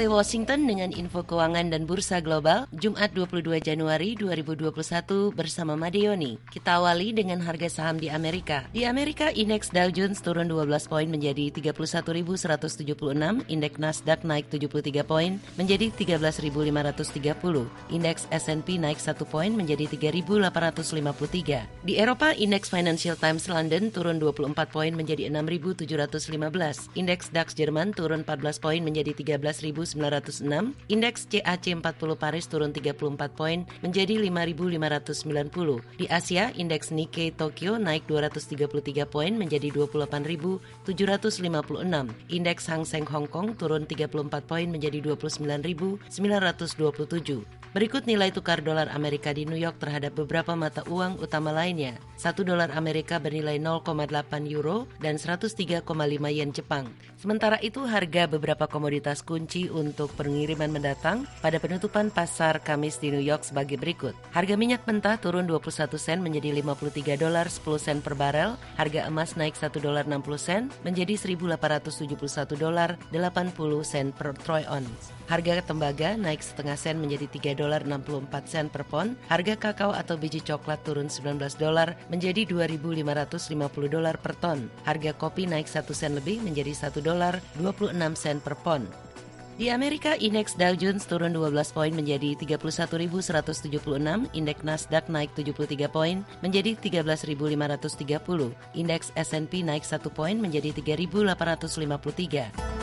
VOA Washington dengan info keuangan dan bursa global Jumat 22 Januari 2021 bersama Madeoni. Kita awali dengan harga saham di Amerika. Di Amerika, indeks Dow Jones turun 12 poin menjadi 31.176, indeks Nasdaq naik 73 poin menjadi 13.530, indeks S&P naik 1 poin menjadi 3.853. Di Eropa, indeks Financial Times London turun 24 poin menjadi 6.715, indeks DAX Jerman turun 14 poin menjadi 13.906, indeks CAC 40 Paris turun 34 poin menjadi 5.590. Di Asia, indeks Nikkei Tokyo naik 233 poin menjadi 28.756. Indeks Hang Seng Hong Kong turun 34 poin menjadi 29.927. Berikut nilai tukar dolar Amerika di New York terhadap beberapa mata uang utama lainnya. 1 dolar Amerika bernilai 0,8 euro dan 103,5 yen Jepang. Sementara itu harga beberapa komoditas kunci untuk pengiriman mendatang pada penutupan pasar Kamis di New York sebagai berikut. Harga minyak mentah turun 21 sen menjadi 53 dolar 10 sen per barel. Harga emas naik 1 dolar 60 sen menjadi 1.871 dolar 80 sen per troy ounce. Harga tembaga naik setengah sen menjadi 3 dolar 64 sen per pon. Harga kakao atau biji coklat turun 19 dolar menjadi 2.550 dolar per ton. Harga kopi naik 1 sen lebih menjadi 1 dolar 26 sen per pon. Di Amerika, indeks Dow Jones turun 12 poin menjadi 31.176, indeks Nasdaq naik 73 poin menjadi 13.530, indeks S&P naik 1 poin menjadi 3.853.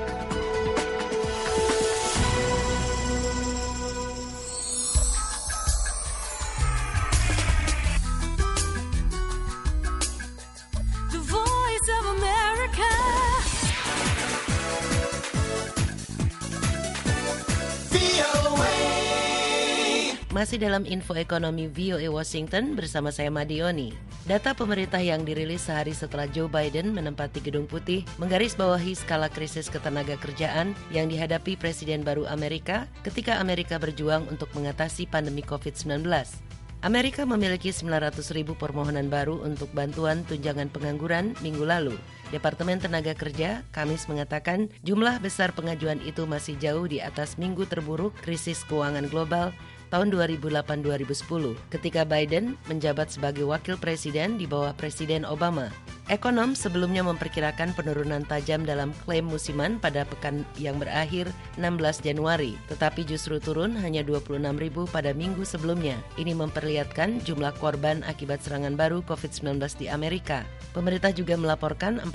Masih dalam info ekonomi VOA Washington bersama saya Madeoni. Data pemerintah yang dirilis sehari setelah Joe Biden menempati Gedung Putih menggarisbawahi skala krisis ketenaga kerjaan yang dihadapi Presiden baru Amerika ketika Amerika berjuang untuk mengatasi pandemi COVID-19. Amerika memiliki 900.000 permohonan baru untuk bantuan tunjangan pengangguran minggu lalu. Departemen Tenaga Kerja Kamis mengatakan jumlah besar pengajuan itu masih jauh di atas minggu terburuk krisis keuangan global tahun 2008-2010 ketika Biden menjabat sebagai wakil presiden di bawah Presiden Obama. Ekonom sebelumnya memperkirakan penurunan tajam dalam klaim musiman pada pekan yang berakhir 16 Januari, tetapi justru turun hanya 26.000 pada minggu sebelumnya. Ini memperlihatkan jumlah korban akibat serangan baru COVID-19 di Amerika. Pemerintah juga melaporkan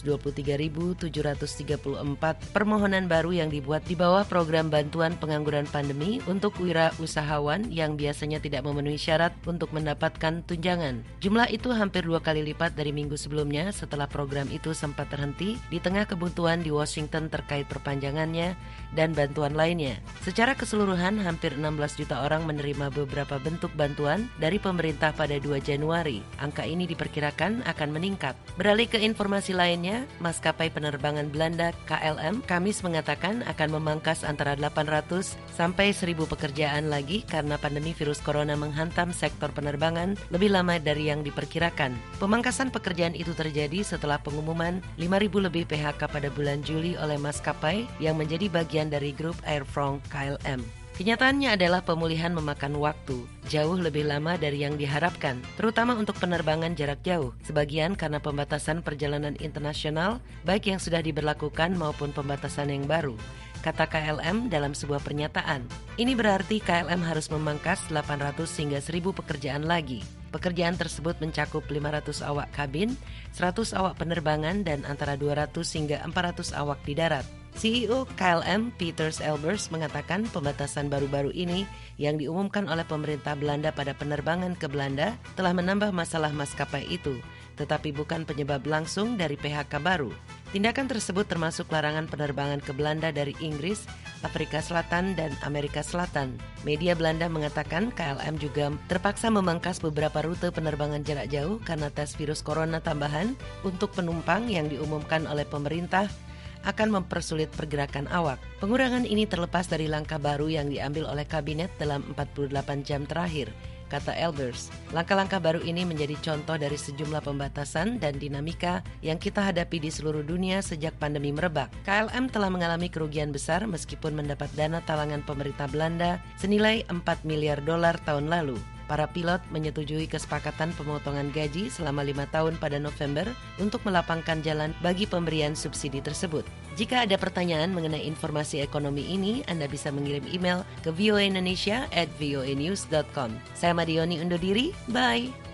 423.734 permohonan baru yang dibuat di bawah program bantuan pengangguran pandemi untuk wirausahawan yang biasanya tidak memenuhi syarat untuk mendapatkan tunjangan. Jumlah itu hampir 2 kali lipat dari minggu sebelumnya setelah program itu sempat terhenti di tengah kebutuhan di Washington terkait perpanjangannya dan bantuan lainnya. Secara keseluruhan, hampir 16 juta orang menerima beberapa bentuk bantuan dari pemerintah pada 2 Januari. Angka ini diperkirakan akan meningkat. Beralih ke informasi lainnya, maskapai penerbangan Belanda KLM Kamis mengatakan akan memangkas antara 800 sampai 1.000 pekerjaan lagi karena pandemi virus corona menghantam sektor penerbangan lebih lama dari yang diperkirakan. Pemangkasan pekerjaan itu terjadi setelah pengumuman 5.000 lebih PHK pada bulan Juli oleh maskapai yang menjadi bagian dari grup Air France KLM. Kenyataannya adalah pemulihan memakan waktu jauh lebih lama dari yang diharapkan, terutama untuk penerbangan jarak jauh, sebagian karena pembatasan perjalanan internasional, baik yang sudah diberlakukan maupun pembatasan yang baru, kata KLM dalam sebuah pernyataan. Ini berarti KLM harus memangkas 800 hingga 1.000 pekerjaan lagi. Pekerjaan tersebut mencakup 500 awak kabin, 100 awak penerbangan, dan antara 200 hingga 400 awak di darat. CEO KLM Peter Elbers mengatakan pembatasan baru-baru ini yang diumumkan oleh pemerintah Belanda pada penerbangan ke Belanda telah menambah masalah maskapai itu, tetapi bukan penyebab langsung dari PHK baru. Tindakan tersebut termasuk larangan penerbangan ke Belanda dari Inggris, Afrika Selatan, dan Amerika Selatan. Media Belanda mengatakan KLM juga terpaksa memangkas beberapa rute penerbangan jarak jauh karena tes virus corona tambahan untuk penumpang yang diumumkan oleh pemerintah akan mempersulit pergerakan awak. Pengurangan ini terlepas dari langkah baru yang diambil oleh kabinet dalam 48 jam terakhir. kata Elbers. Langkah-langkah baru ini menjadi contoh dari sejumlah pembatasan dan dinamika yang kita hadapi di seluruh dunia sejak pandemi merebak. KLM telah mengalami kerugian besar meskipun mendapat dana talangan pemerintah Belanda senilai 4 miliar dolar tahun lalu. Para pilot menyetujui kesepakatan pemotongan gaji selama 5 tahun pada November untuk melapangkan jalan bagi pemberian subsidi tersebut. Jika ada pertanyaan mengenai informasi ekonomi ini, Anda bisa mengirim email ke voaindonesia@voanews.com. Saya Madioni undur diri, bye!